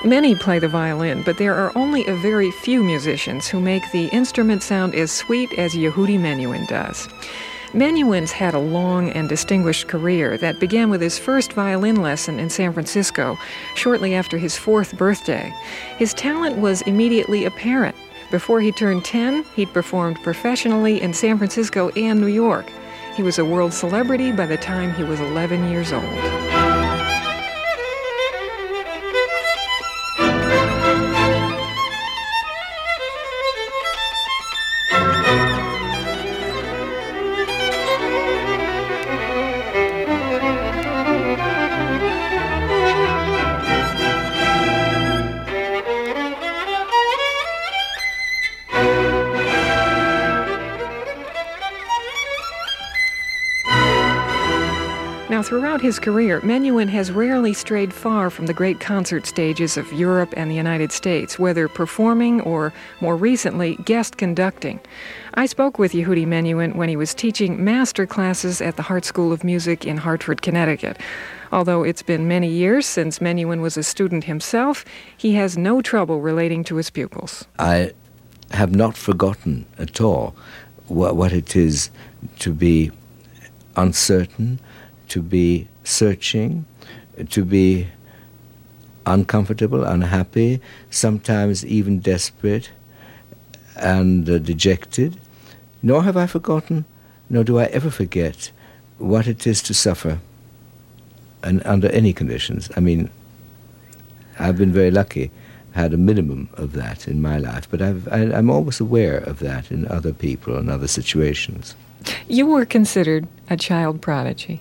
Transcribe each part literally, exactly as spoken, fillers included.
Many play the violin, but there are only a very few musicians who make the instrument sound as sweet as Yehudi Menuhin does. Menuhin's had a long and distinguished career that began with his first violin lesson in San Francisco, shortly after his fourth birthday. His talent was immediately apparent. Before he turned ten, he'd performed professionally in San Francisco and New York. He was a world celebrity by the time he was eleven years old. Now, throughout his career, Menuhin has rarely strayed far from the great concert stages of Europe and the United States, whether performing or, more recently, guest conducting. I spoke with Yehudi Menuhin when he was teaching master classes at the Hart School of Music in Hartford, Connecticut. Although it's been many years since Menuhin was a student himself, he has no trouble relating to his pupils. I have not forgotten at all what, what it is to be uncertain, to be searching, to be uncomfortable, unhappy, sometimes even desperate and uh, dejected. Nor have I forgotten, nor do I ever forget, what it is to suffer and under any conditions. I mean, I've been very lucky, had a minimum of that in my life, but I've, I, I'm always aware of that in other people and other situations. You were considered a child prodigy.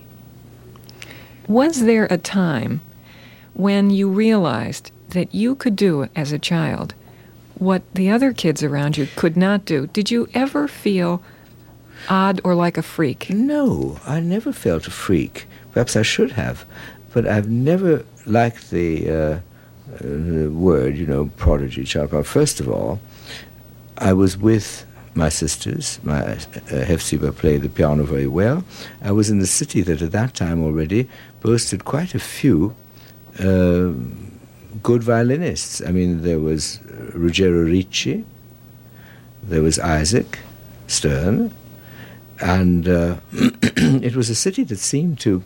Was there a time when you realized that you could do as a child what the other kids around you could not do? Did you ever feel odd or like a freak? No, I never felt a freak. Perhaps I should have, but I've never liked the, uh, the word, you know, prodigy, child prodigy. First of all, I was with my sisters. My uh, Hefziba played the piano very well. I was in the city that at that time already boasted quite a few uh, good violinists. I mean, there was Ruggero Ricci, there was Isaac Stern, and uh, it was a city that seemed to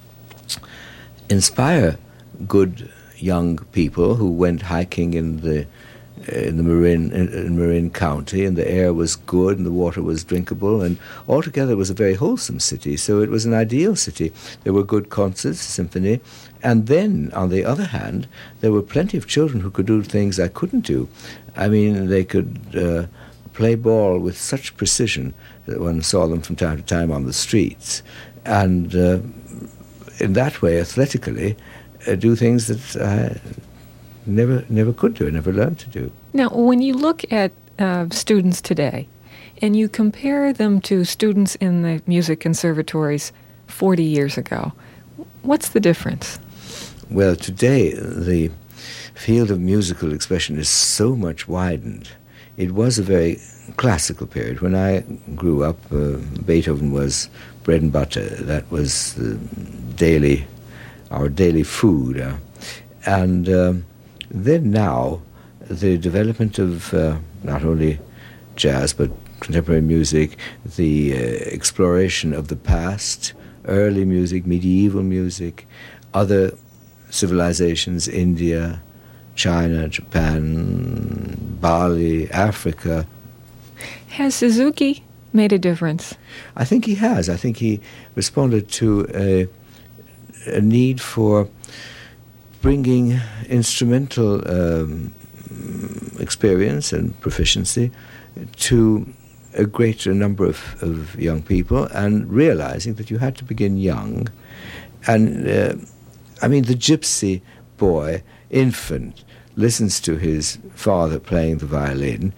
inspire good young people who went hiking in the in the Marin in, in Marin County, and the air was good and the water was drinkable, and altogether it was a very wholesome city. So it was an ideal city. There were good concerts, symphony, and then on the other hand, there were plenty of children who could do things I couldn't do. I mean, they could uh, play ball with such precision that one saw them from time to time on the streets, and uh, in that way, athletically, uh, do things that I never never could do, never learned to do. Now, when you look at uh, students today, and you compare them to students in the music conservatories forty years ago, what's the difference? Well, today the field of musical expression is so much widened. It was a very classical period. When I grew up, uh, Beethoven was bread and butter. That was the daily, our daily food. Uh, and um, then now, the development of uh, not only jazz but contemporary music, the uh, exploration of the past, early music, medieval music, other civilizations, India, China, Japan, Bali, Africa. Has Suzuki made a difference? I think he has. I think he responded to a, a need for bringing instrumental um, experience and proficiency to a greater number of, of young people, and realizing that you had to begin young. And, uh, I mean, the gypsy boy, infant, listens to his father playing the violin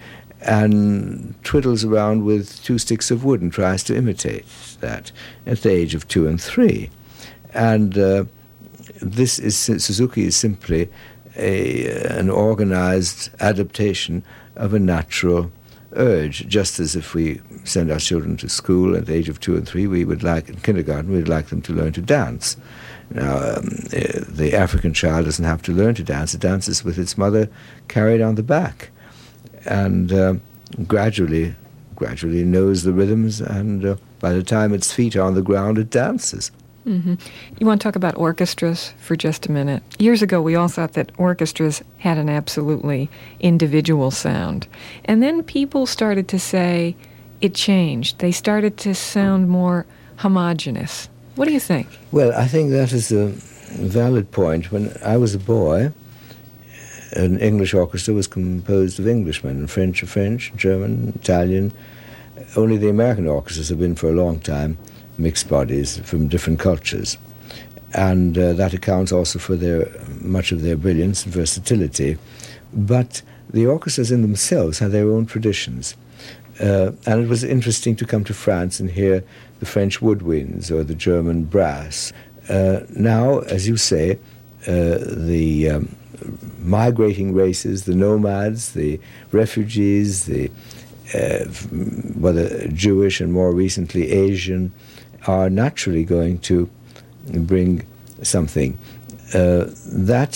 and twiddles around with two sticks of wood and tries to imitate that at the age of two and three. And uh, this is, Suzuki is simply a, an organized adaptation of a natural urge, just as if we send our children to school at the age of two and three, we would like, in kindergarten, we'd like them to learn to dance. Now, um, uh, the African child doesn't have to learn to dance. It dances with its mother carried on the back. And uh, gradually, gradually knows the rhythms, and uh, by the time its feet are on the ground, it dances. Mm-hmm. You want to talk about orchestras for just a minute? Years ago, we all thought that orchestras had an absolutely individual sound. And then people started to say it changed. They started to sound more homogeneous. What do you think? Well, I think that is a valid point. When I was a boy, an English orchestra was composed of Englishmen, and French of French, German, Italian. Only the American orchestras have been for a long time mixed bodies from different cultures. And uh, that accounts also for their much of their brilliance and versatility. But the orchestras in themselves had their own traditions. Uh, and it was interesting to come to France and hear the French woodwinds or the German brass. Uh, now, as you say, uh, the um, migrating races, the nomads, the refugees, the uh, whether Jewish and more recently Asian, are naturally going to bring something. Uh, that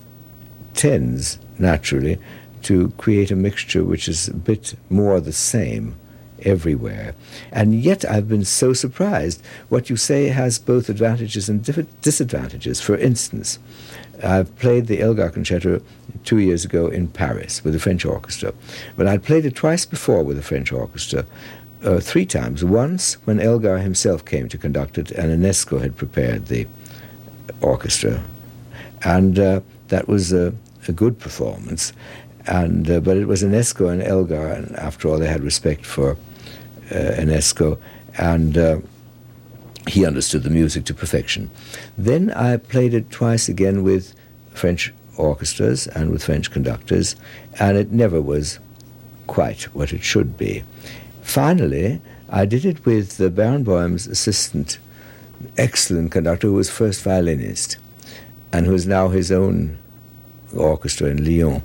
tends, naturally, to create a mixture which is a bit more the same everywhere. And yet I've been so surprised. What you say has both advantages and disadvantages. For instance, I've played the Elgar Concerto two years ago in Paris with the French orchestra. But I'd played it twice before with the French orchestra. Uh, three times. Once when Elgar himself came to conduct it, and Ionesco had prepared the orchestra, and uh, that was a, a good performance. And uh, but it was Ionesco and Elgar, and after all, they had respect for uh, Ionesco, and uh, he understood the music to perfection. Then I played it twice again with French orchestras and with French conductors, and it never was quite what it should be. Finally, I did it with uh, Barenboim's assistant, excellent conductor, who was first violinist, and who is now his own orchestra in Lyon.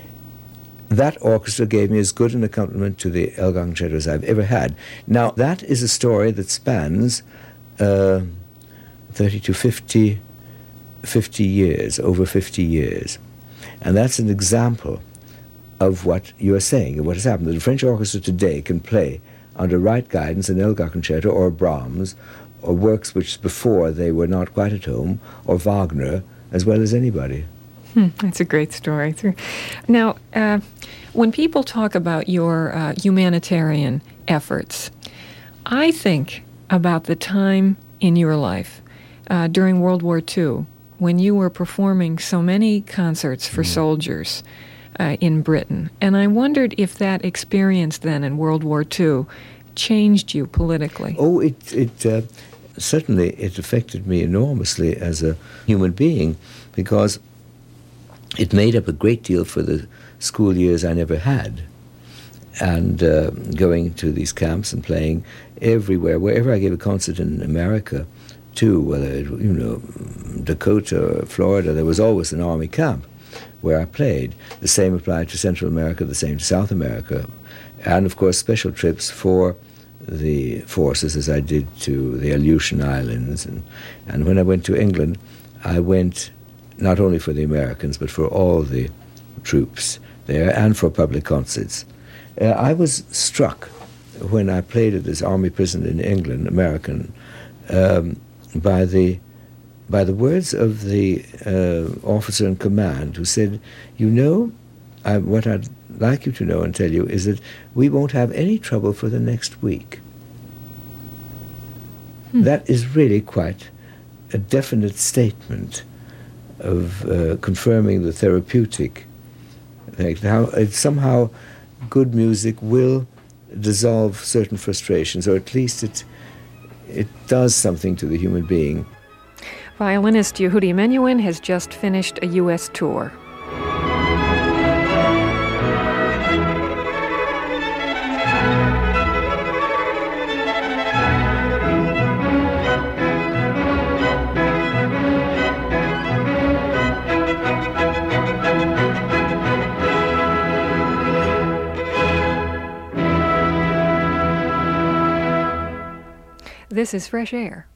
That orchestra gave me as good an accompaniment to the Elgar Concerto as I've ever had. Now, that is a story that spans uh, thirty to fifty, fifty years, over fifty years. And that's an example of what you are saying, of what has happened. The French orchestra today can play under right guidance an Elgar Concerto or Brahms, or works which before they were not quite at home, or Wagner, as well as anybody. Hmm, that's a great story. Now, uh, when people talk about your uh, humanitarian efforts, I think about the time in your life uh, during World War Two, when you were performing so many concerts for mm. soldiers uh, in Britain. And I wondered if that experience then in World War Two changed you politically. Oh, it, it uh, certainly it affected me enormously as a human being, because it made up a great deal for the school years I never had. And uh, going to these camps and playing everywhere, wherever I gave a concert in America, too, whether it, you know, Dakota or Florida, there was always an army camp where I played. The same applied to Central America, the same to South America, and of course special trips for the forces, as I did to the Aleutian Islands. And, and when I went to England, I went not only for the Americans, but for all the troops there and for public concerts. Uh, I was struck when I played at this army prison in England, American, um, by the by the words of the uh, officer in command, who said, you know, I, what I'd like you to know and tell you is that we won't have any trouble for the next week. Hmm. That is really quite a definite statement of uh, confirming the therapeutic effect. How it, somehow good music will dissolve certain frustrations, or at least it it does something to the human being. Violinist Yehudi Menuhin has just finished a U S tour. This is Fresh Air.